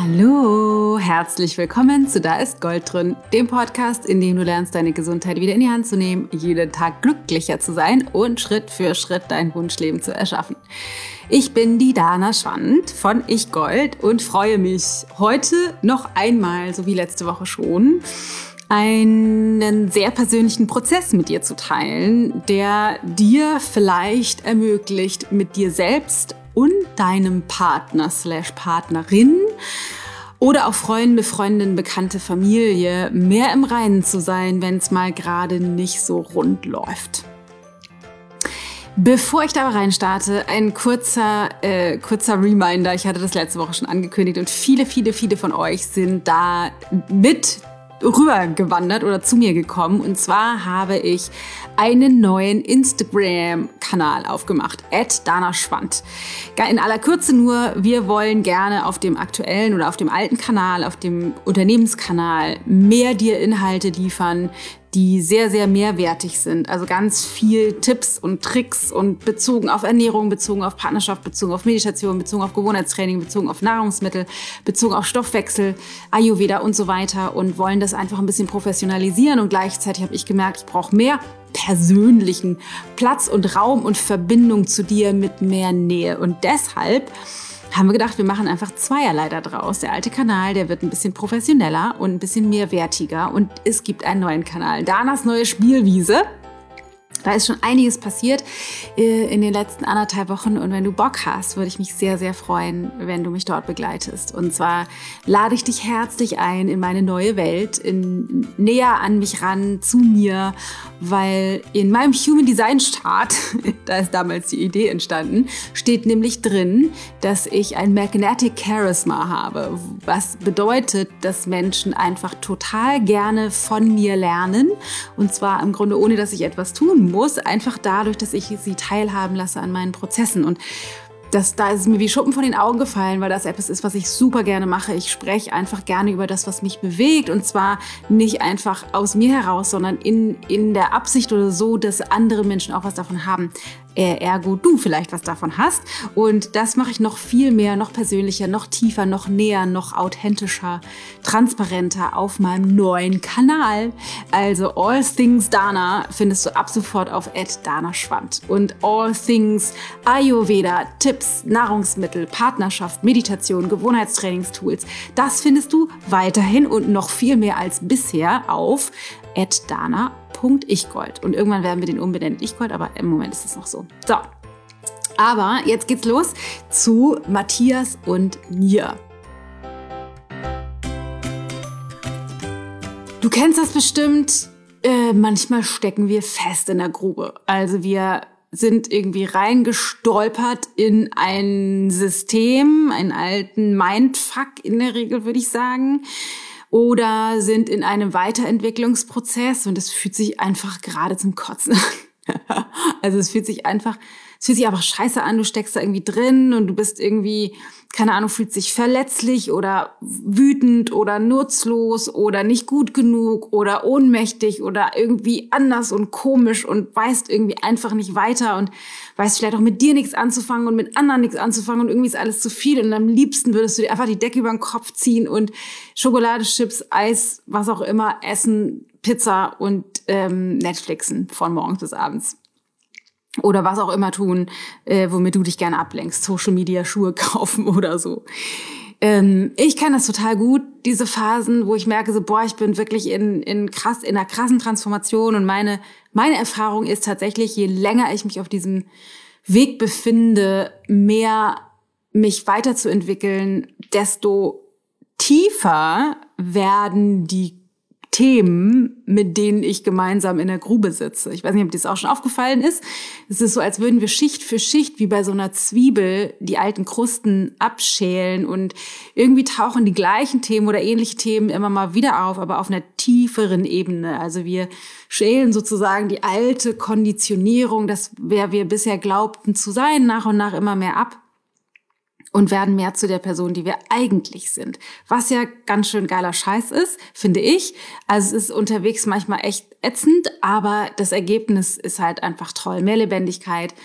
Hallo, herzlich willkommen zu Da ist Gold drin, dem Podcast, in dem du lernst, deine Gesundheit wieder in die Hand zu nehmen, jeden Tag glücklicher zu sein und Schritt für Schritt dein Wunschleben zu erschaffen. Ich bin die Dana Schwand von Ich Gold und freue mich, heute noch einmal, so wie letzte Woche schon, einen sehr persönlichen Prozess mit dir zu teilen, der dir vielleicht ermöglicht, mit dir selbst und deinem Partner / Partnerin oder auch Freunde, Freundin, Bekannte, Familie mehr im Reinen zu sein, wenn es mal gerade nicht so rund läuft. Bevor ich da rein starte, ein kurzer Reminder. Ich hatte das letzte Woche schon angekündigt und viele von euch sind da mit rübergewandert oder zu mir gekommen. Und zwar habe ich einen neuen Instagram-Kanal aufgemacht, @DanaSchwand. In aller Kürze nur, wir wollen gerne auf dem aktuellen oder auf dem alten Kanal, auf dem Unternehmenskanal mehr dir Inhalte liefern, die sehr, sehr mehrwertig sind. Also ganz viel Tipps und Tricks und bezogen auf Ernährung, bezogen auf Partnerschaft, bezogen auf Meditation, bezogen auf Gewohnheitstraining, bezogen auf Nahrungsmittel, bezogen auf Stoffwechsel, Ayurveda und so weiter und wollen das einfach ein bisschen professionalisieren. Und gleichzeitig habe ich gemerkt, ich brauche mehr persönlichen Platz und Raum und Verbindung zu dir mit mehr Nähe. Und deshalb haben wir gedacht, wir machen einfach zweierlei da draus. Der alte Kanal, der wird ein bisschen professioneller und ein bisschen mehrwertiger und es gibt einen neuen Kanal. Danas neue Spielwiese. Da ist schon einiges passiert in den letzten 1,5 Wochen und wenn du Bock hast, würde ich mich sehr, sehr freuen, wenn du mich dort begleitest. Und zwar lade ich dich herzlich ein in meine neue Welt, näher an mich ran, zu mir, weil in meinem Human Design Chart, da ist damals die Idee entstanden, steht nämlich drin, dass ich ein Magnetic Charisma habe, was bedeutet, dass Menschen einfach total gerne von mir lernen und zwar im Grunde ohne, dass ich etwas tun muss, einfach dadurch, dass ich sie teilhaben lasse an meinen Prozessen. Und da ist es mir wie Schuppen von den Augen gefallen, weil das etwas ist, was ich super gerne mache. Ich spreche einfach gerne über das, was mich bewegt und zwar nicht einfach aus mir heraus, sondern in der Absicht oder so, dass andere Menschen auch was davon haben. Ergo du vielleicht was davon hast. Und das mache ich noch viel mehr, noch persönlicher, noch tiefer, noch näher, noch authentischer, transparenter auf meinem neuen Kanal. Also All Things Dana findest du ab sofort auf @DanaSchwand. Und All Things Ayurveda, Tipps, Nahrungsmittel, Partnerschaft, Meditation, Gewohnheitstrainingstools, das findest du weiterhin und noch viel mehr als bisher auf @dana.ichgold. Und irgendwann werden wir den umbenennen ichgold, aber im Moment ist es noch so. So, aber jetzt geht's los zu Matthias und mir. Du kennst das bestimmt, manchmal stecken wir fest in der Grube. Also wir sind irgendwie reingestolpert in ein System, einen alten Mindfuck in der Regel, würde ich sagen. Oder sind in einem Weiterentwicklungsprozess und es fühlt sich einfach gerade zum Kotzen an. Also es fühlt sich einfach scheiße an, du steckst da irgendwie drin und du bist irgendwie, keine Ahnung, fühlst dich verletzlich oder wütend oder nutzlos oder nicht gut genug oder ohnmächtig oder irgendwie anders und komisch und weißt irgendwie einfach nicht weiter und weißt vielleicht auch mit dir nichts anzufangen und mit anderen nichts anzufangen und irgendwie ist alles zu viel und am liebsten würdest du dir einfach die Decke über den Kopf ziehen und Schokolade, Chips, Eis, was auch immer essen, Pizza und Netflixen von morgens bis abends. Oder was auch immer tun, womit du dich gerne ablenkst. Social Media, Schuhe kaufen oder so. Ich kenne das total gut, diese Phasen, wo ich merke so, ich bin wirklich in einer krassen Transformation und meine Erfahrung ist tatsächlich, je länger ich mich auf diesem Weg befinde, mehr mich weiterzuentwickeln, desto tiefer werden die Themen, mit denen ich gemeinsam in der Grube sitze. Ich weiß nicht, ob dir das auch schon aufgefallen ist. Es ist so, als würden wir Schicht für Schicht, wie bei so einer Zwiebel, die alten Krusten abschälen und irgendwie tauchen die gleichen Themen oder ähnliche Themen immer mal wieder auf, aber auf einer tieferen Ebene. Also wir schälen sozusagen die alte Konditionierung, das, wer wir bisher glaubten zu sein, nach und nach immer mehr ab. Und werden mehr zu der Person, die wir eigentlich sind. Was ja ganz schön geiler Scheiß ist, finde ich. Also es ist unterwegs manchmal echt ätzend, aber das Ergebnis ist halt einfach toll. Mehr Lebendigkeit,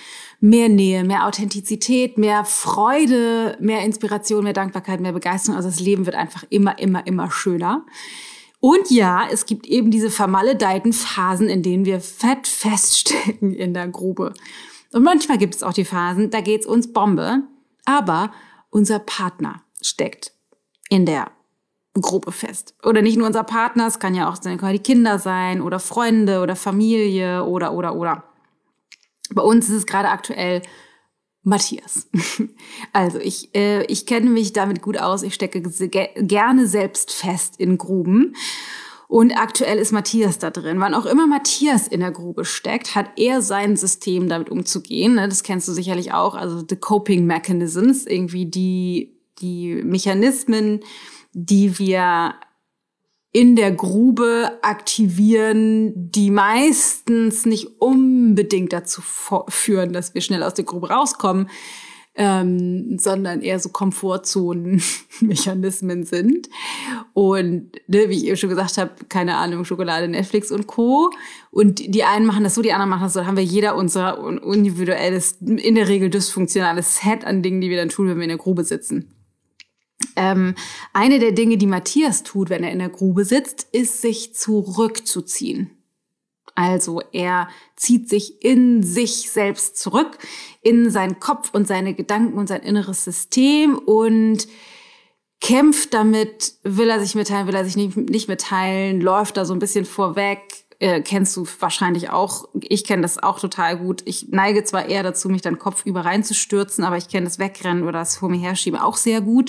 mehr Nähe, mehr Authentizität, mehr Freude, mehr Inspiration, mehr Dankbarkeit, mehr Begeisterung. Also das Leben wird einfach immer, immer, immer schöner. Und ja, es gibt eben diese vermaledeiten Phasen, in denen wir fett feststecken in der Grube. Und manchmal gibt es auch die Phasen, da geht's uns Bombe, aber unser Partner steckt in der Grube fest. Oder nicht nur unser Partner, es kann ja auch die Kinder sein oder Freunde oder Familie oder. Bei uns ist es gerade aktuell Matthias. Also ich kenne mich damit gut aus. Ich stecke gerne selbst fest in Gruben. Und aktuell ist Matthias da drin. Wann auch immer Matthias in der Grube steckt, hat er sein System, damit umzugehen. Das kennst du sicherlich auch. Also the coping mechanisms, irgendwie die Mechanismen, die wir in der Grube aktivieren, die meistens nicht unbedingt dazu führen, dass wir schnell aus der Grube rauskommen, sondern eher so Komfortzonen-Mechanismen sind. Und wie ich eben schon gesagt habe, keine Ahnung, Schokolade, Netflix und Co. Und die einen machen das so, die anderen machen das so. Da haben wir jeder unser individuelles, in der Regel dysfunktionales Set an Dingen, die wir dann tun, wenn wir in der Grube sitzen. Eine der Dinge, die Matthias tut, wenn er in der Grube sitzt, ist, sich zurückzuziehen. Also er zieht sich in sich selbst zurück, in seinen Kopf und seine Gedanken und sein inneres System und kämpft damit, will er sich mitteilen, will er sich nicht mitteilen, läuft da so ein bisschen vorweg. Kennst du wahrscheinlich auch. Ich kenne das auch total gut. Ich neige zwar eher dazu, mich dann kopfüber reinzustürzen, aber ich kenne das Wegrennen oder das vor mir herschieben auch sehr gut.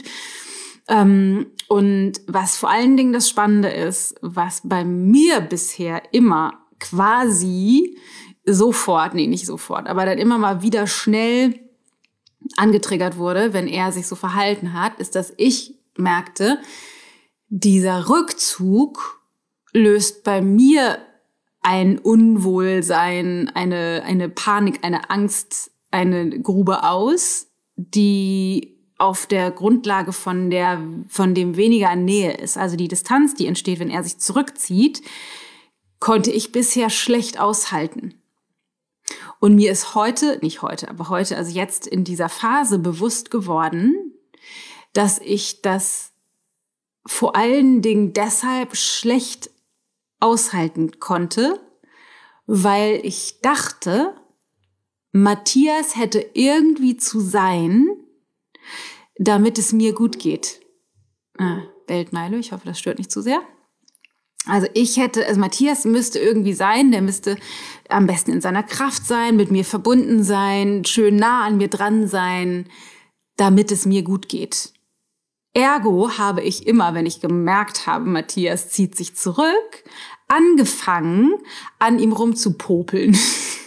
Und was vor allen Dingen das Spannende ist, was bei mir bisher immer quasi nicht sofort, aber dann immer mal wieder schnell angetriggert wurde, wenn er sich so verhalten hat, ist, dass ich merkte, dieser Rückzug löst bei mir ein Unwohlsein, eine Panik, eine Angst, eine Grube aus, die auf der Grundlage von dem weniger Nähe ist. Also die Distanz, die entsteht, wenn er sich zurückzieht, konnte ich bisher schlecht aushalten. Und mir ist heute, also jetzt in dieser Phase bewusst geworden, dass ich das vor allen Dingen deshalb schlecht aushalten konnte, weil ich dachte, Matthias hätte irgendwie zu sein, damit es mir gut geht. Bellt Milo, ich hoffe, das stört nicht zu sehr. Also Matthias müsste irgendwie sein, der müsste am besten in seiner Kraft sein, mit mir verbunden sein, schön nah an mir dran sein, damit es mir gut geht. Ergo habe ich immer, wenn ich gemerkt habe, Matthias zieht sich zurück, angefangen, an ihm rumzupopeln.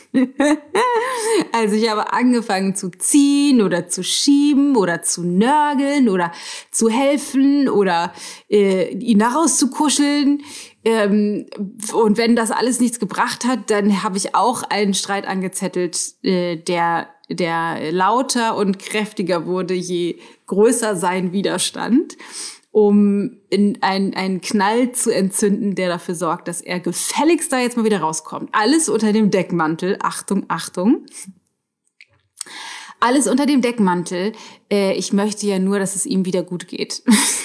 Also ich habe angefangen zu ziehen oder zu schieben oder zu nörgeln oder zu helfen oder ihn da rauszukuscheln. Und wenn das alles nichts gebracht hat, dann habe ich auch einen Streit angezettelt, der lauter und kräftiger wurde, je größer sein Widerstand, um einen Knall zu entzünden, der dafür sorgt, dass er gefälligst da jetzt mal wieder rauskommt. Alles unter dem Deckmantel, Achtung, Achtung, alles unter dem Deckmantel, ich möchte ja nur, dass es ihm wieder gut geht.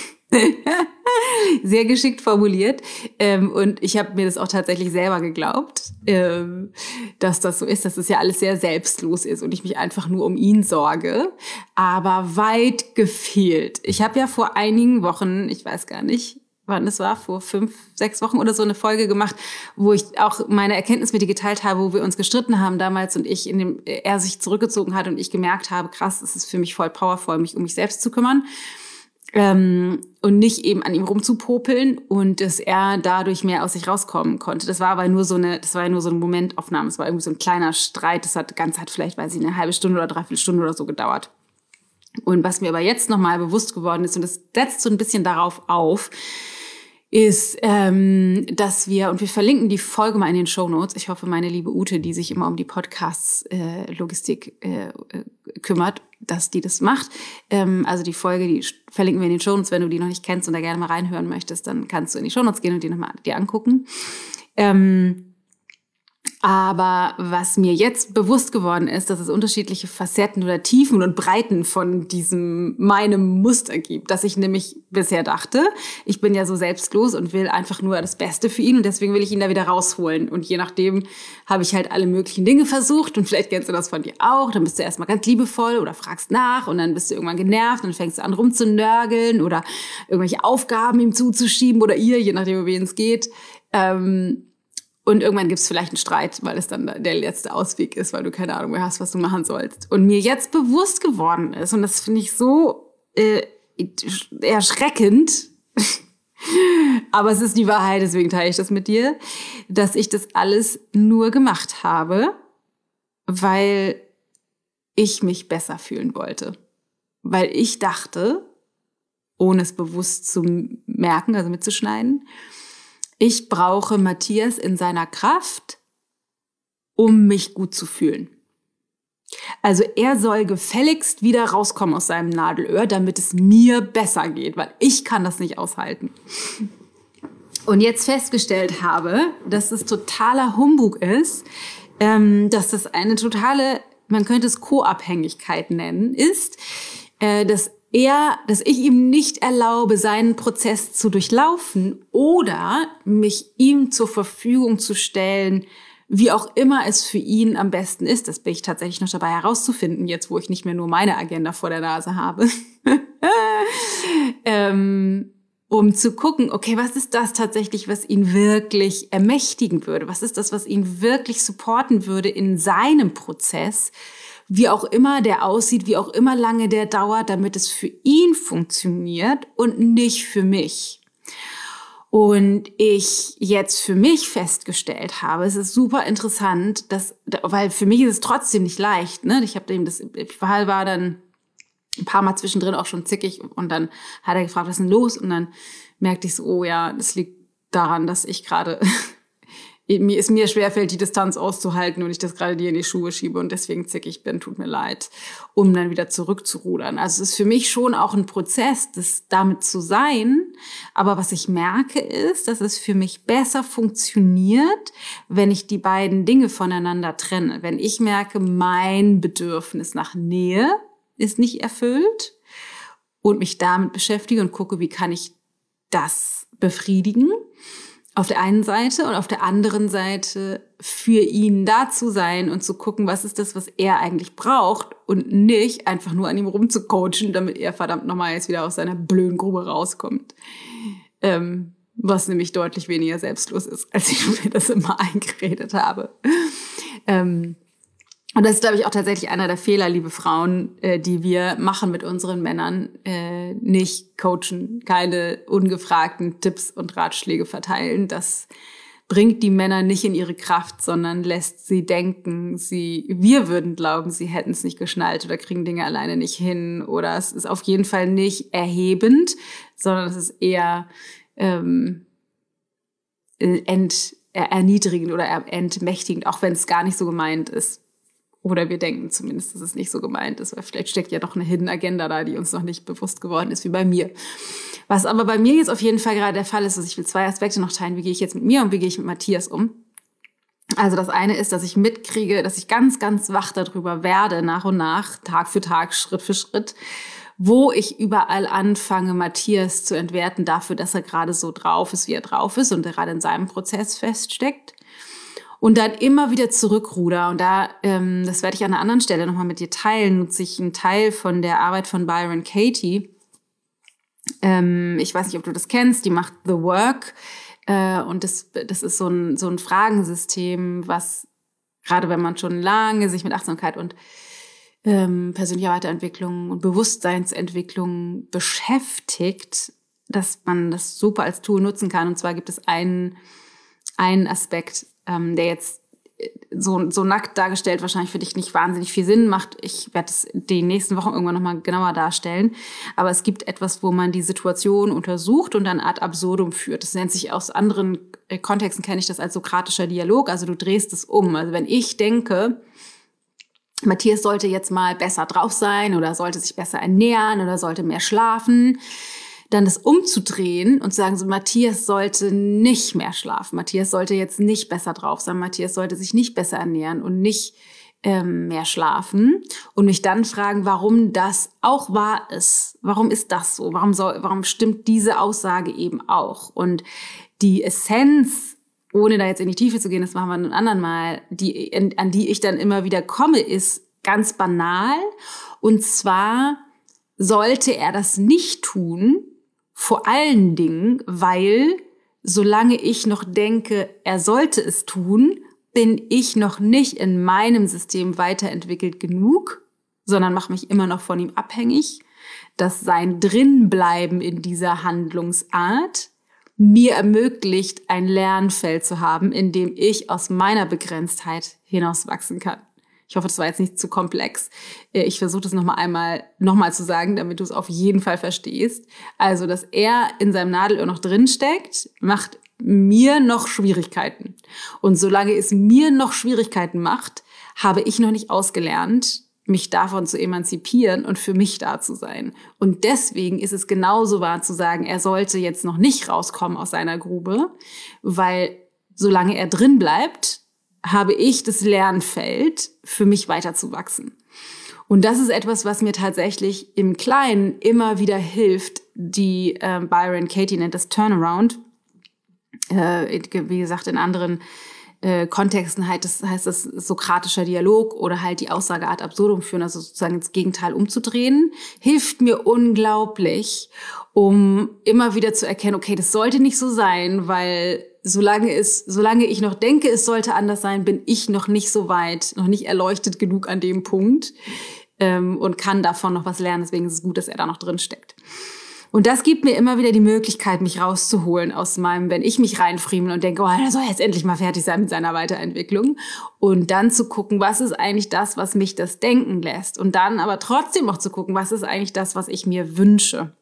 Sehr geschickt formuliert. Und ich habe mir das auch tatsächlich selber geglaubt, dass das so ist, dass es ja alles sehr selbstlos ist und ich mich einfach nur um ihn sorge. Aber weit gefehlt. Ich habe ja vor einigen Wochen, ich weiß gar nicht, wann es war, vor 5, 6 Wochen oder so eine Folge gemacht, wo ich auch meine Erkenntnis mit dir geteilt habe, wo wir uns gestritten haben damals und er sich zurückgezogen hat und ich gemerkt habe, krass, es ist für mich voll powerful, mich um mich selbst zu kümmern. Und nicht eben an ihm rumzupopeln und dass er dadurch mehr aus sich rauskommen konnte. Das war aber nur so eine Momentaufnahme. Es war irgendwie so ein kleiner Streit. Das hat vielleicht, weiß ich, eine halbe Stunde oder 3/4 Stunde oder so gedauert. Und was mir aber jetzt nochmal bewusst geworden ist, und das setzt so ein bisschen darauf auf, ist, dass wir verlinken die Folge mal in den Shownotes. Ich hoffe, meine liebe Ute, die sich immer um die Podcasts-Logistik kümmert, dass die das macht. Also die Folge, die verlinken wir in den Shownotes. Wenn du die noch nicht kennst und da gerne mal reinhören möchtest, dann kannst du in die Shownotes gehen und die nochmal dir angucken. Aber was mir jetzt bewusst geworden ist, dass es unterschiedliche Facetten oder Tiefen und Breiten von meinem Muster gibt. Dass ich nämlich bisher dachte, ich bin ja so selbstlos und will einfach nur das Beste für ihn und deswegen will ich ihn da wieder rausholen. Und je nachdem habe ich halt alle möglichen Dinge versucht und vielleicht kennst du das von dir auch. Dann bist du erstmal ganz liebevoll oder fragst nach und dann bist du irgendwann genervt und dann fängst du an rumzunörgeln oder irgendwelche Aufgaben ihm zuzuschieben oder ihr, je nachdem, um wen es geht. Und irgendwann gibt's vielleicht einen Streit, weil es dann der letzte Ausweg ist, weil du keine Ahnung mehr hast, was du machen sollst. Und mir jetzt bewusst geworden ist, und das finde ich so erschreckend, aber es ist die Wahrheit, deswegen teile ich das mit dir, dass ich das alles nur gemacht habe, weil ich mich besser fühlen wollte. Weil ich dachte, ohne es bewusst zu merken, also mitzuschneiden, ich brauche Matthias in seiner Kraft, um mich gut zu fühlen. Also er soll gefälligst wieder rauskommen aus seinem Nadelöhr, damit es mir besser geht, weil ich kann das nicht aushalten. Und jetzt festgestellt habe, dass es totaler Humbug ist, dass das eine totale, man könnte es Co-Abhängigkeit nennen, ist, dass ich ihm nicht erlaube, seinen Prozess zu durchlaufen oder mich ihm zur Verfügung zu stellen, wie auch immer es für ihn am besten ist. Das bin ich tatsächlich noch dabei herauszufinden, jetzt wo ich nicht mehr nur meine Agenda vor der Nase habe. Um zu gucken, okay, was ist das tatsächlich, was ihn wirklich ermächtigen würde? Was ist das, was ihn wirklich supporten würde in seinem Prozess? Wie auch immer der aussieht, wie auch immer lange der dauert, damit es für ihn funktioniert und nicht für mich. Und ich jetzt für mich festgestellt habe, es ist super interessant, weil für mich ist es trotzdem nicht leicht, ne? Ich war dann ein paar Mal zwischendrin auch schon zickig und dann hat er gefragt, was ist denn los? Und dann merkte ich so, oh ja, das liegt daran, dass ich gerade mir schwerfällt, die Distanz auszuhalten und ich das gerade dir in die Schuhe schiebe und deswegen zickig bin, tut mir leid, um dann wieder zurückzurudern. Also es ist für mich schon auch ein Prozess, das damit zu sein. Aber was ich merke ist, dass es für mich besser funktioniert, wenn ich die beiden Dinge voneinander trenne. Wenn ich merke, mein Bedürfnis nach Nähe ist nicht erfüllt und mich damit beschäftige und gucke, wie kann ich das befriedigen. Auf der einen Seite und auf der anderen Seite für ihn da zu sein und zu gucken, was ist das, was er eigentlich braucht und nicht einfach nur an ihm rumzucoachen, damit er verdammt nochmal jetzt wieder aus seiner blöden Grube rauskommt. Was nämlich deutlich weniger selbstlos ist, als ich mir das immer eingeredet habe. Und das ist, glaube ich, auch tatsächlich einer der Fehler, liebe Frauen, die wir machen mit unseren Männern, nicht coachen, keine ungefragten Tipps und Ratschläge verteilen. Das bringt die Männer nicht in ihre Kraft, sondern lässt sie denken, wir würden glauben, sie hätten es nicht geschnallt oder kriegen Dinge alleine nicht hin. Oder es ist auf jeden Fall nicht erhebend, sondern es ist eher erniedrigend oder entmächtigend, auch wenn es gar nicht so gemeint ist. Oder wir denken zumindest, dass es nicht so gemeint ist, weil vielleicht steckt ja doch eine Hidden Agenda da, die uns noch nicht bewusst geworden ist, wie bei mir. Was aber bei mir jetzt auf jeden Fall gerade der Fall ist, ich will 2 Aspekte noch teilen. Wie gehe ich jetzt mit mir und wie gehe ich mit Matthias um? Also das eine ist, dass ich mitkriege, dass ich ganz, ganz wach darüber werde, nach und nach, Tag für Tag, Schritt für Schritt, wo ich überall anfange, Matthias zu entwerten dafür, dass er gerade so drauf ist, wie er drauf ist und er gerade in seinem Prozess feststeckt. Und dann immer wieder zurückruder. Und das werde ich an einer anderen Stelle nochmal mit dir teilen, nutze ich einen Teil von der Arbeit von Byron Katie. Ich weiß nicht, ob du das kennst, die macht The Work. Und das ist so ein Fragensystem, was gerade wenn man schon lange sich mit Achtsamkeit und persönlicher Weiterentwicklung und Bewusstseinsentwicklung beschäftigt, dass man das super als Tool nutzen kann. Und zwar gibt es einen Aspekt, der jetzt so nackt dargestellt wahrscheinlich für dich nicht wahnsinnig viel Sinn macht. Ich werde es die nächsten Wochen irgendwann nochmal genauer darstellen. Aber es gibt etwas, wo man die Situation untersucht und dann ad absurdum führt. Das nennt sich aus anderen Kontexten, kenne ich das als sokratischer Dialog. Also du drehst es um. Also wenn ich denke, Matthias sollte jetzt mal besser drauf sein oder sollte sich besser ernähren oder sollte mehr schlafen, dann das umzudrehen und zu sagen, so Matthias sollte nicht mehr schlafen, Matthias sollte jetzt nicht besser drauf sein, Matthias sollte sich nicht besser ernähren und nicht mehr schlafen und mich dann fragen, warum das auch wahr ist. Warum ist das so? Warum stimmt diese Aussage eben auch? Und die Essenz, ohne da jetzt in die Tiefe zu gehen, das machen wir ein anderen Mal, an die ich dann immer wieder komme, ist ganz banal. Und zwar sollte er das nicht tun, vor allen Dingen, weil solange ich noch denke, er sollte es tun, bin ich noch nicht in meinem System weiterentwickelt genug, sondern mache mich immer noch von ihm abhängig, dass sein Drinbleiben in dieser Handlungsart mir ermöglicht, ein Lernfeld zu haben, in dem ich aus meiner Begrenztheit hinauswachsen kann. Ich hoffe, das war jetzt nicht zu komplex. Ich versuche das nochmal zu sagen, damit du es auf jeden Fall verstehst. Also, dass er in seinem Nadelöhr noch drin steckt, macht mir noch Schwierigkeiten. Und solange es mir noch Schwierigkeiten macht, habe ich noch nicht ausgelernt, mich davon zu emanzipieren und für mich da zu sein. Und deswegen ist es genauso wahr zu sagen, er sollte jetzt noch nicht rauskommen aus seiner Grube, weil solange er drin bleibt, habe ich das Lernfeld, für mich weiterzuwachsen. Und das ist etwas, was mir tatsächlich im Kleinen immer wieder hilft. Die Byron Katie nennt das Turnaround. Wie gesagt, in anderen Kontexten heißt das sokratischer Dialog oder halt die Aussage ad absurdum führen, also sozusagen ins Gegenteil umzudrehen, hilft mir unglaublich, um immer wieder zu erkennen, okay, das sollte nicht so sein, weil solange ich noch denke, es sollte anders sein, bin ich noch nicht so weit, noch nicht erleuchtet genug an dem Punkt und kann davon noch was lernen. Deswegen ist es gut, dass er da noch drin steckt. Und das gibt mir immer wieder die Möglichkeit, mich rauszuholen aus meinem, wenn ich mich reinfriemel und denke, oh, er soll jetzt endlich mal fertig sein mit seiner Weiterentwicklung. Und dann zu gucken, was ist eigentlich das, was mich das denken lässt? Und dann aber trotzdem auch zu gucken, was ist eigentlich das, was ich mir wünsche?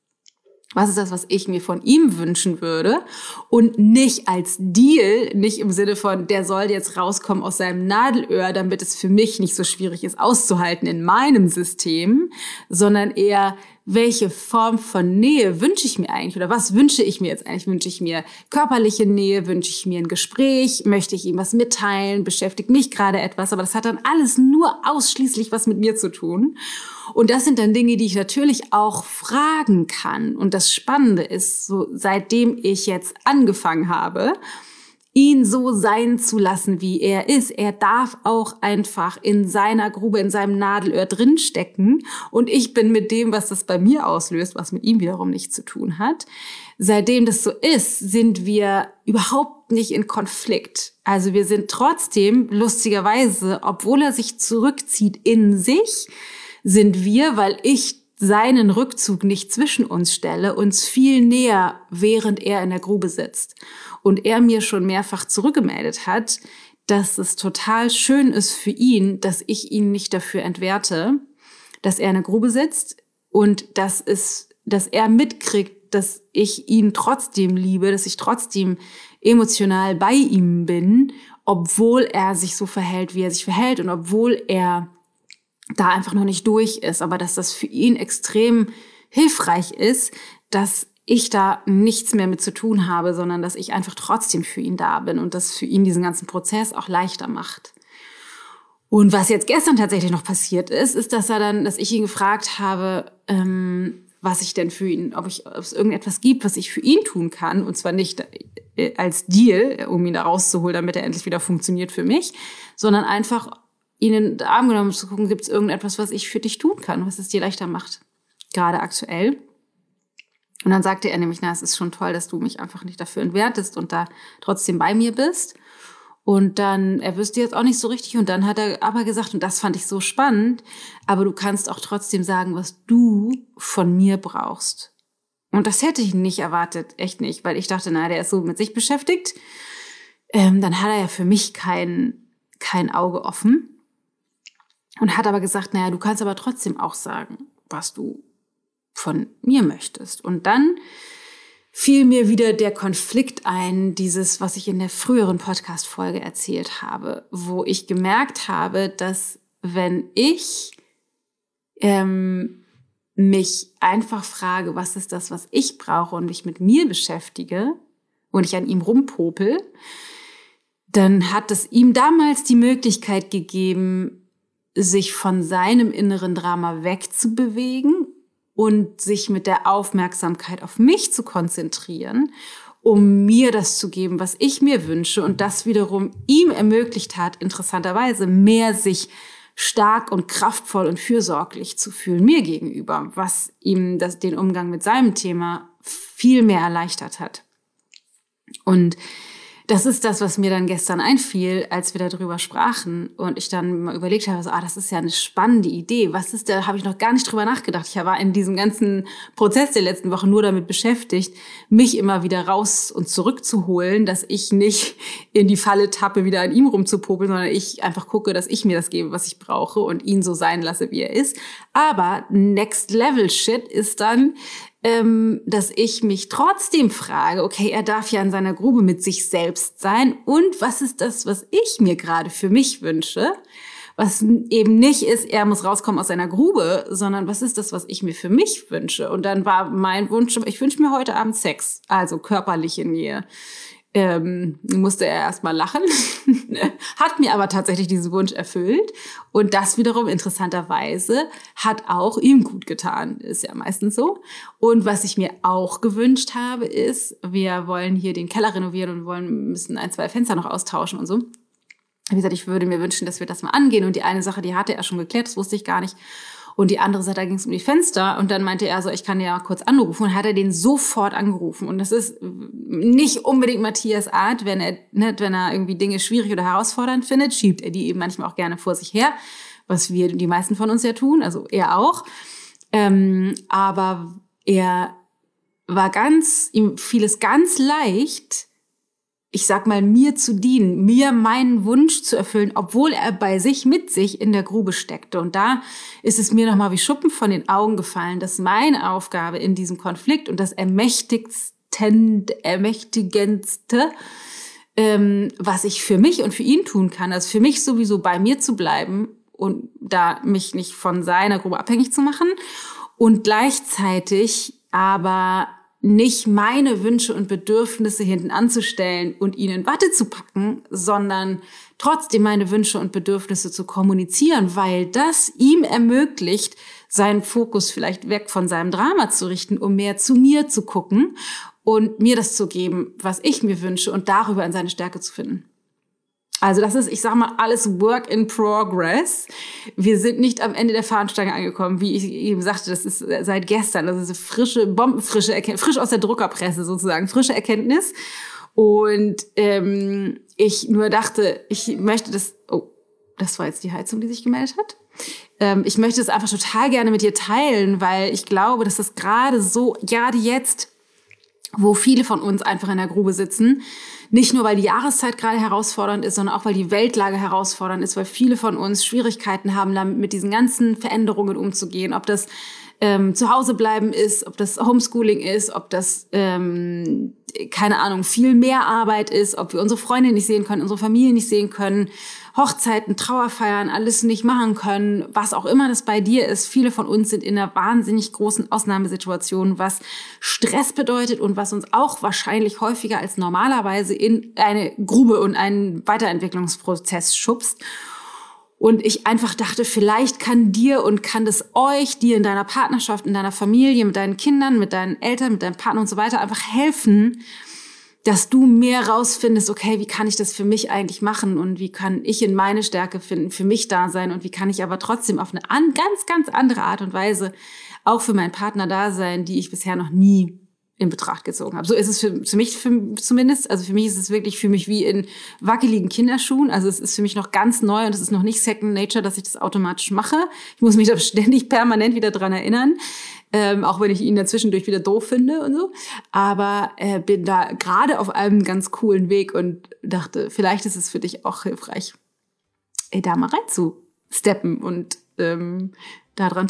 Was ist das, was ich mir von ihm wünschen würde? Und nicht als Deal, nicht im Sinne von, der soll jetzt rauskommen aus seinem Nadelöhr, damit es für mich nicht so schwierig ist, auszuhalten in meinem System, sondern eher, welche Form von Nähe wünsche ich mir eigentlich? Oder was wünsche ich mir jetzt eigentlich? Wünsche ich mir körperliche Nähe? Wünsche ich mir ein Gespräch? Möchte ich ihm was mitteilen? Beschäftigt mich gerade etwas? Aber das hat dann alles nur ausschließlich was mit mir zu tun. Und das sind dann Dinge, die ich natürlich auch fragen kann. Und das Spannende ist, so seitdem ich jetzt angefangen habe, ihn so sein zu lassen, wie er ist. Er darf auch einfach in seiner Grube, in seinem Nadelöhr drinstecken. Und ich bin mit dem, was das bei mir auslöst, was mit ihm wiederum nichts zu tun hat. Seitdem das so ist, sind wir überhaupt nicht in Konflikt. Also wir sind trotzdem, lustigerweise, obwohl er sich zurückzieht in sich, sind wir, weil ich seinen Rückzug nicht zwischen uns stelle, uns viel näher, während er in der Grube sitzt. Und er mir schon mehrfach zurückgemeldet hat, dass es total schön ist für ihn, dass ich ihn nicht dafür entwerte, dass er in der Grube sitzt und dass er mitkriegt, dass ich ihn trotzdem liebe, dass ich trotzdem emotional bei ihm bin, obwohl er sich so verhält, wie er sich verhält und obwohl er da einfach noch nicht durch ist, aber dass das für ihn extrem hilfreich ist, dass ich da nichts mehr mit zu tun habe, sondern dass ich einfach trotzdem für ihn da bin und das für ihn diesen ganzen Prozess auch leichter macht. Und was jetzt gestern tatsächlich noch passiert ist, dass ich ihn gefragt habe, was ich denn für ihn, ob es irgendetwas gibt, was ich für ihn tun kann, und zwar nicht als Deal, um ihn da rauszuholen, damit er endlich wieder funktioniert für mich, sondern einfach ihn in den Arm genommen zu gucken, gibt es irgendetwas, was ich für dich tun kann, was es dir leichter macht, gerade aktuell. Und dann sagte er nämlich, es ist schon toll, dass du mich einfach nicht dafür entwertest und da trotzdem bei mir bist. Und dann, er wüsste jetzt auch nicht so richtig. Und dann hat er aber gesagt, und das fand ich so spannend, aber du kannst auch trotzdem sagen, was du von mir brauchst. Und das hätte ich nicht erwartet, echt nicht, weil ich dachte, der ist so mit sich beschäftigt. Dann hat er ja für mich kein Auge offen. Und hat aber gesagt, du kannst aber trotzdem auch sagen, was du von mir möchtest. Und dann fiel mir wieder der Konflikt ein, dieses, was ich in der früheren Podcast-Folge erzählt habe, wo ich gemerkt habe, dass wenn ich mich einfach frage, was ist das, was ich brauche und mich mit mir beschäftige und ich an ihm rumpopel, dann hat es ihm damals die Möglichkeit gegeben, sich von seinem inneren Drama wegzubewegen und sich mit der Aufmerksamkeit auf mich zu konzentrieren, um mir das zu geben, was ich mir wünsche. Und das wiederum ihm ermöglicht hat, interessanterweise mehr sich stark und kraftvoll und fürsorglich zu fühlen mir gegenüber, was ihm den Umgang mit seinem Thema viel mehr erleichtert hat. Und das ist das, was mir dann gestern einfiel, als wir darüber sprachen und ich dann mal überlegt habe, das ist ja eine spannende Idee. Was ist da? Habe ich noch gar nicht drüber nachgedacht. Ich war in diesem ganzen Prozess der letzten Wochen nur damit beschäftigt, mich immer wieder raus und zurückzuholen, dass ich nicht in die Falle tappe, wieder an ihm rumzupopeln, sondern ich einfach gucke, dass ich mir das gebe, was ich brauche und ihn so sein lasse, wie er ist. Aber Next Level Shit ist dann, dass ich mich trotzdem frage, okay, er darf ja in seiner Grube mit sich selbst sein und was ist das, was ich mir gerade für mich wünsche? Was eben nicht ist, er muss rauskommen aus seiner Grube, sondern was ist das, was ich mir für mich wünsche? Und dann war mein Wunsch, ich wünsche mir heute Abend Sex, also körperliche Nähe. Musste er erstmal lachen, hat mir aber tatsächlich diesen Wunsch erfüllt und das wiederum interessanterweise hat auch ihm gut getan, ist ja meistens so. Und was ich mir auch gewünscht habe, ist, wir wollen hier den Keller renovieren und müssen 1, 2 Fenster noch austauschen und so. Wie gesagt, ich würde mir wünschen, dass wir das mal angehen und die eine Sache, die hatte er schon geklärt, das wusste ich gar nicht. Und die andere Seite, da ging es um die Fenster. Und dann meinte er so, ich kann ja kurz anrufen. Und hat er den sofort angerufen. Und das ist nicht unbedingt Matthias Art, wenn er irgendwie Dinge schwierig oder herausfordernd findet, schiebt er die eben manchmal auch gerne vor sich her, was wir, die meisten von uns ja tun, also er auch. Aber er war ihm fiel es ganz leicht, ich sag mal, mir zu dienen, mir meinen Wunsch zu erfüllen, obwohl er mit sich in der Grube steckte. Und da ist es mir nochmal wie Schuppen von den Augen gefallen, dass meine Aufgabe in diesem Konflikt und das ermächtigendste, was ich für mich und für ihn tun kann, also für mich sowieso bei mir zu bleiben und da mich nicht von seiner Grube abhängig zu machen und gleichzeitig aber nicht meine Wünsche und Bedürfnisse hinten anzustellen und ihn in Watte zu packen, sondern trotzdem meine Wünsche und Bedürfnisse zu kommunizieren, weil das ihm ermöglicht, seinen Fokus vielleicht weg von seinem Drama zu richten, um mehr zu mir zu gucken und mir das zu geben, was ich mir wünsche und darüber in seine Stärke zu finden. Also das ist, ich sag mal, alles Work in Progress. Wir sind nicht am Ende der Fahnenstange angekommen, wie ich eben sagte, das ist seit gestern, das ist frische, bombenfrische Erkenntnis, frisch aus der Druckerpresse sozusagen, frische Erkenntnis. Und ich nur dachte, ich möchte das, das war jetzt die Heizung, die sich gemeldet hat. Ich möchte es einfach total gerne mit dir teilen, weil ich glaube, dass das gerade jetzt, wo viele von uns einfach in der Grube sitzen, nicht nur, weil die Jahreszeit gerade herausfordernd ist, sondern auch, weil die Weltlage herausfordernd ist, weil viele von uns Schwierigkeiten haben, damit mit diesen ganzen Veränderungen umzugehen. Ob das zu Hause bleiben ist, ob das Homeschooling ist, ob das, keine Ahnung, viel mehr Arbeit ist, ob wir unsere Freunde nicht sehen können, unsere Familie nicht sehen können, Hochzeiten, Trauerfeiern, alles nicht machen können, was auch immer das bei dir ist. Viele von uns sind in einer wahnsinnig großen Ausnahmesituation, was Stress bedeutet und was uns auch wahrscheinlich häufiger als normalerweise in eine Grube und einen Weiterentwicklungsprozess schubst. Und ich einfach dachte, vielleicht kann dir in deiner Partnerschaft, in deiner Familie, mit deinen Kindern, mit deinen Eltern, mit deinem Partner und so weiter einfach helfen, dass du mehr rausfindest, okay, wie kann ich das für mich eigentlich machen und wie kann ich in meine Stärke finden, für mich da sein und wie kann ich aber trotzdem auf eine ganz, ganz andere Art und Weise auch für meinen Partner da sein, die ich bisher noch nie in Betracht gezogen habe. So ist es für mich zumindest. Also für mich ist es wirklich, für mich wie in wackeligen Kinderschuhen. Also es ist für mich noch ganz neu und es ist noch nicht Second Nature, dass ich das automatisch mache. Ich muss mich da ständig permanent wieder dran erinnern. Auch wenn ich ihn dazwischendurch wieder doof finde und so. Aber bin da gerade auf einem ganz coolen Weg und dachte, vielleicht ist es für dich auch hilfreich, da mal reinzusteppen und daran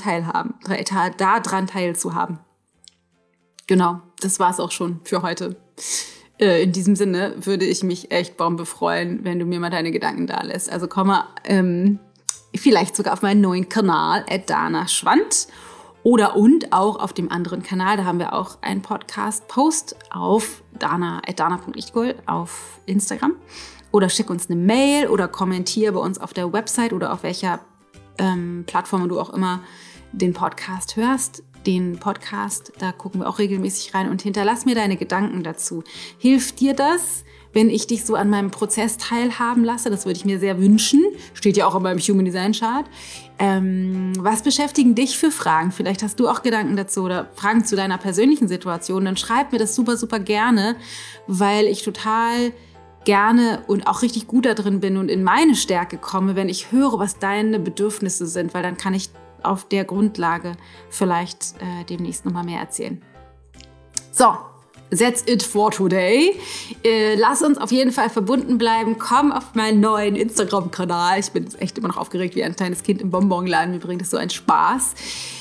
teilzuhaben. Genau, das war's auch schon für heute. In diesem Sinne würde ich mich echt Bombe freuen, wenn du mir mal deine Gedanken da lässt. Also komm mal vielleicht sogar auf meinen neuen Kanal @danaschwand Und auch auf dem anderen Kanal, da haben wir auch einen Podcast-Post auf dana.ichtgold auf Instagram. Oder schick uns eine Mail oder kommentiere bei uns auf der Website oder auf welcher Plattform du auch immer den Podcast hörst. Den Podcast, da gucken wir auch regelmäßig rein und hinterlass mir deine Gedanken dazu. Hilft dir das, wenn ich dich so an meinem Prozess teilhaben lasse? Das würde ich mir sehr wünschen. Steht ja auch in meinem Human Design Chart. Was beschäftigen dich für Fragen? Vielleicht hast du auch Gedanken dazu oder Fragen zu deiner persönlichen Situation. Dann schreib mir das super, super gerne, weil ich total gerne und auch richtig gut da drin bin und in meine Stärke komme, wenn ich höre, was deine Bedürfnisse sind, weil dann kann ich auf der Grundlage vielleicht demnächst nochmal mehr erzählen. So, that's it for today. Lass uns auf jeden Fall verbunden bleiben. Komm auf meinen neuen Instagram-Kanal. Ich bin echt immer noch aufgeregt wie ein kleines Kind im Bonbonladen. Mir bringt das so einen Spaß.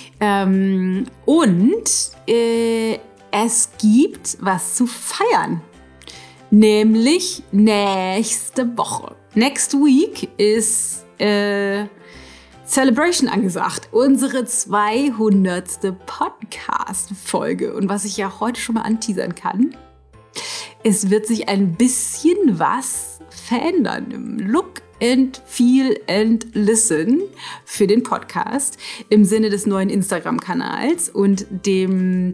Es gibt was zu feiern. Nämlich nächste Woche. Next week ist Celebration angesagt. Unsere 200. Podcast-Folge. Und was ich ja heute schon mal anteasern kann, es wird sich ein bisschen was verändern im Look and Feel and Listen für den Podcast im Sinne des neuen Instagram-Kanals und dem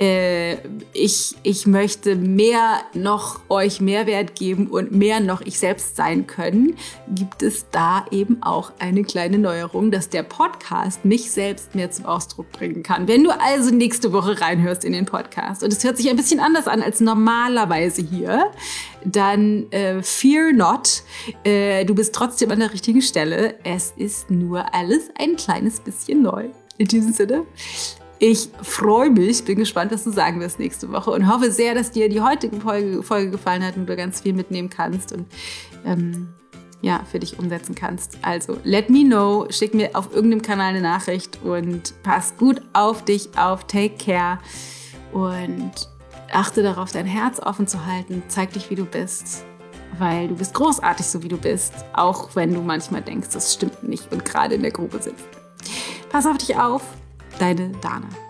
ich möchte mehr noch euch Mehrwert geben und mehr noch ich selbst sein können, gibt es da eben auch eine kleine Neuerung, dass der Podcast mich selbst mehr zum Ausdruck bringen kann. Wenn du also nächste Woche reinhörst in den Podcast und es hört sich ein bisschen anders an als normalerweise hier, dann fear not, du bist trotzdem an der richtigen Stelle. Es ist nur alles ein kleines bisschen neu. In diesem Sinne, ich freue mich, bin gespannt, was du sagen wirst nächste Woche und hoffe sehr, dass dir die heutige Folge gefallen hat und du ganz viel mitnehmen kannst und für dich umsetzen kannst. Also, let me know, schick mir auf irgendeinem Kanal eine Nachricht und pass gut auf dich auf, take care und achte darauf, dein Herz offen zu halten, zeig dich, wie du bist, weil du bist großartig, so wie du bist, auch wenn du manchmal denkst, das stimmt nicht und gerade in der Grube sitzt. Pass auf dich auf, deine Dana.